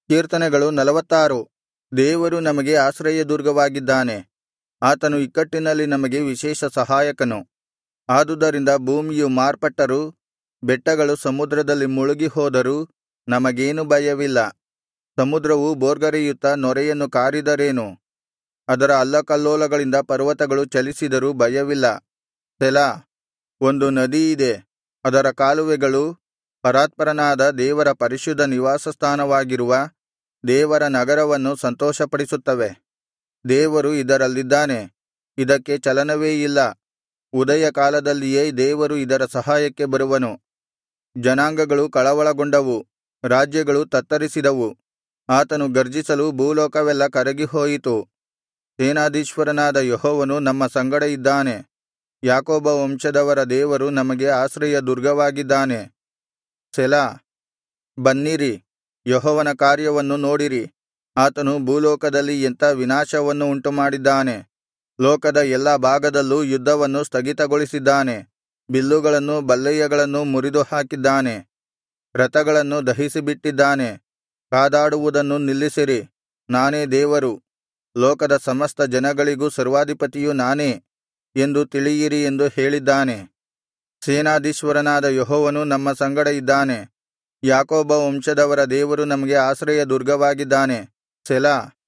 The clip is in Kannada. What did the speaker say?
ಕೀರ್ತನೆಗಳು 46. ದೇವರು ನಮಗೆ ಆಶ್ರಯದುರ್ಗವಾಗಿದ್ದಾನೆ. ಆತನು ಇಕ್ಕಟ್ಟಿನಲ್ಲಿ ನಮಗೆ ವಿಶೇಷ ಸಹಾಯಕನು. ಆದುದರಿಂದ ಭೂಮಿಯು ಮಾರ್ಪಟ್ಟರೂ ಬೆಟ್ಟಗಳು ಸಮುದ್ರದಲ್ಲಿ ಮುಳುಗಿ ಹೋದರೂ ನಮಗೇನು ಭಯವಿಲ್ಲ. ಸಮುದ್ರವು ಭೋರ್ಗರೆಯುತ್ತಾ ನೊರೆಯನ್ನು ಕಾರಿದರೇನು, ಅದರ ಅಲ್ಲಕಲ್ಲೋಲಗಳಿಂದ ಪರ್ವತಗಳು ಚಲಿಸಿದರೂ ಭಯವಿಲ್ಲ. ಸೆಲಾ. ಒಂದು ನದಿಯಿದೆ, ಅದರ ಕಾಲುವೆಗಳು ಪರಾತ್ಪರನಾದ ದೇವರ ಪರಿಶುದ್ಧ ನಿವಾಸಸ್ಥಾನವಾಗಿರುವ ದೇವರ ನಗರವನ್ನು ಸಂತೋಷಪಡಿಸುತ್ತವೆ. ದೇವರು ಇದರಲ್ಲಿದ್ದಾನೆ, ಇದಕ್ಕೆ ಚಲನವೇ ಇಲ್ಲ. ಉದಯ ಕಾಲದಲ್ಲಿಯೇ ದೇವರು ಇದರ ಸಹಾಯಕ್ಕೆ ಬರುವನು. ಜನಾಂಗಗಳು ಕಳವಳಗೊಂಡವು, ರಾಜ್ಯಗಳು ತತ್ತರಿಸಿದವು. ಆತನು ಗರ್ಜಿಸಲು ಭೂಲೋಕವೆಲ್ಲ ಕರಗಿಹೋಯಿತು. ಸೇನಾಧೀಶ್ವರನಾದ ಯೆಹೋವನು ನಮ್ಮ ಸಂಗಡ ಇದ್ದಾನೆ. ಯಾಕೋಬ ವಂಶದವರ ದೇವರು ನಮಗೆ ಆಶ್ರಯ ದುರ್ಗವಾಗಿದ್ದಾನೆ. ಸೆಲಾ. ಬನ್ನಿರಿ, ಯೆಹೋವನ ಕಾರ್ಯವನ್ನು ನೋಡಿರಿ. ಆತನು ಭೂಲೋಕದಲ್ಲಿ ಎಂಥ ವಿನಾಶವನ್ನು ಉಂಟುಮಾಡಿದ್ದಾನೆ. ಲೋಕದ ಎಲ್ಲಾ ಭಾಗದಲ್ಲೂ ಯುದ್ಧವನ್ನು ಸ್ಥಗಿತಗೊಳಿಸಿದ್ದಾನೆ. ಬಿಲ್ಲುಗಳನ್ನೂ ಬಲ್ಲೆಯಗಳನ್ನೂ ಮುರಿದು ಹಾಕಿದ್ದಾನೆ. ರಥಗಳನ್ನು ದಹಿಸಿಬಿಟ್ಟಿದ್ದಾನೆ. ಕಾದಾಡುವುದನ್ನು ನಿಲ್ಲಿಸಿರಿ, ನಾನೇ ದೇವರು, ಲೋಕದ ಸಮಸ್ತ ಜನಗಳಿಗೂ ಸರ್ವಾಧಿಪತಿಯು ನಾನೇ ಎಂದು ತಿಳಿಯಿರಿ ಎಂದು ಹೇಳಿದ್ದಾನೆ. ಸೇನಾಧೀಶ್ವರನಾದ ಯೆಹೋವನು ನಮ್ಮ ಸಂಗಡ ಇದ್ದಾನೆ. ಯಾಕೋಬ ವಂಶದವರ ದೇವರು ನಮಗೆ ಆಶ್ರಯ ದುರ್ಗವಾಗಿದ್ದಾನೆ. ಸೆಲಾ.